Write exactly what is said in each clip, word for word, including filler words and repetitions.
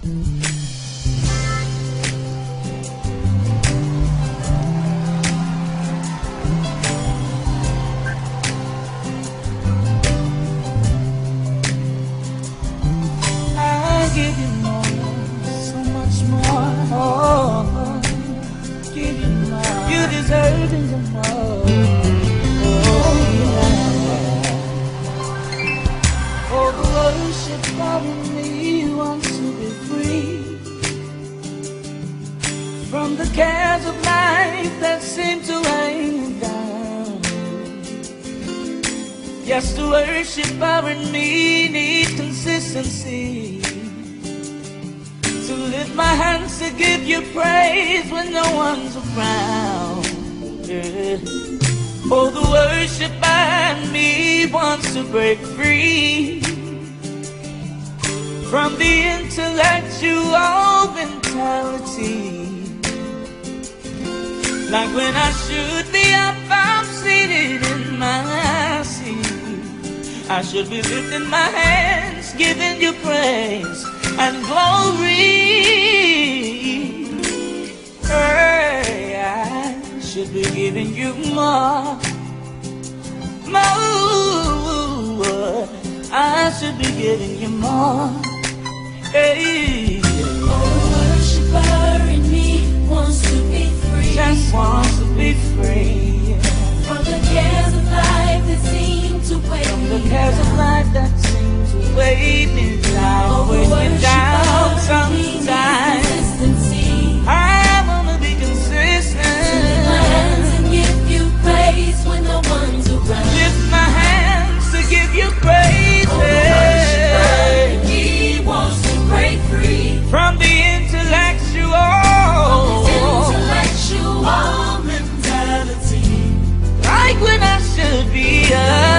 Give you more, so much more. Oh, give you more. You deserve it more. Oh, yeah. Oh, the worship of me wants to be free from the cares of life that seem to weigh me down. Yes, the worship of me needs consistency. To lift my hands to give you praise when no one's around. Yeah. Oh, the worship in me wants to break free from the intellectual mentality. Like when I should be up, I'm seated in my seat. I should be lifting my hands, giving you praise and glory. Hey, I should be giving you more, more. I should be giving you more. Hey, oh, the worshiper in me wants to be free. Just wants to be free from the cares of life that seem to weigh From me the cares down. of life that seem to weigh me down, Oh, weigh me down sometimes. sometimes. I wanna be consistent. To lift my hands and give you praise when no one's around. Lift my hands to give you praise. Oh, the worshiper in me wants to break free From the intellectual, intellectual mentality. like when I should be up.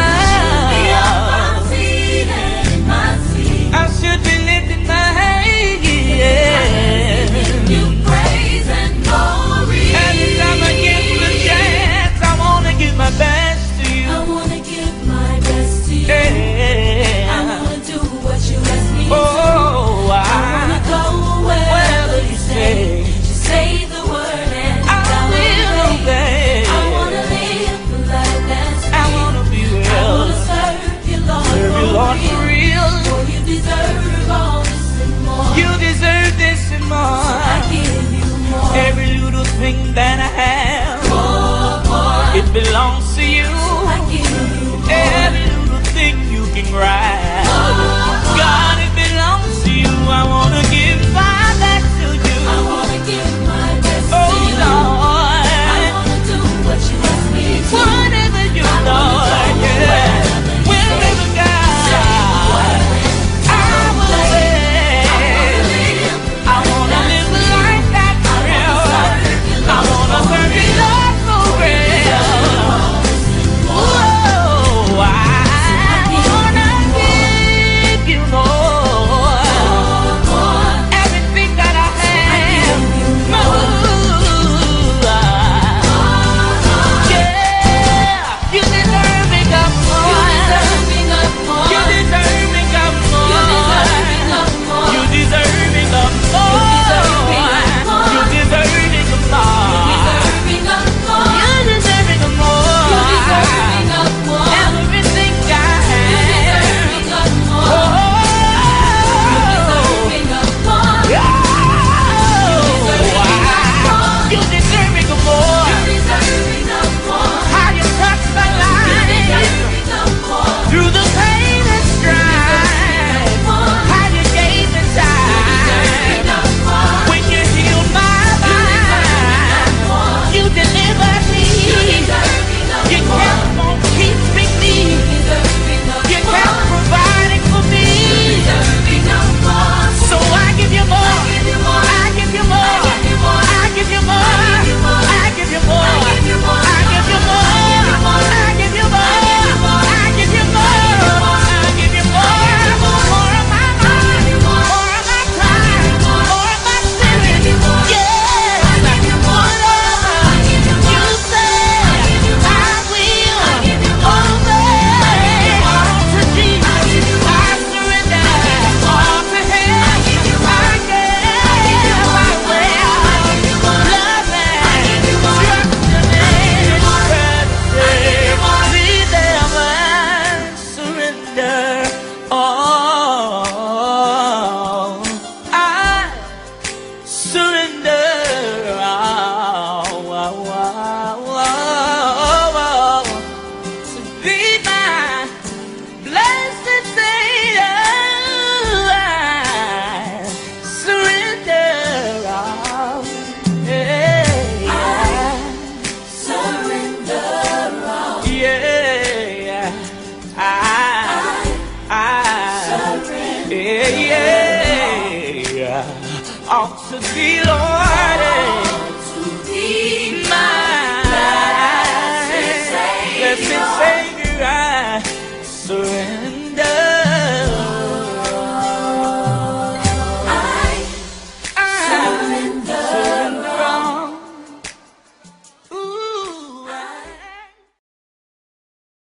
ought to be, Lord, to be mine. blessed Savior. Blessed Savior, I surrender.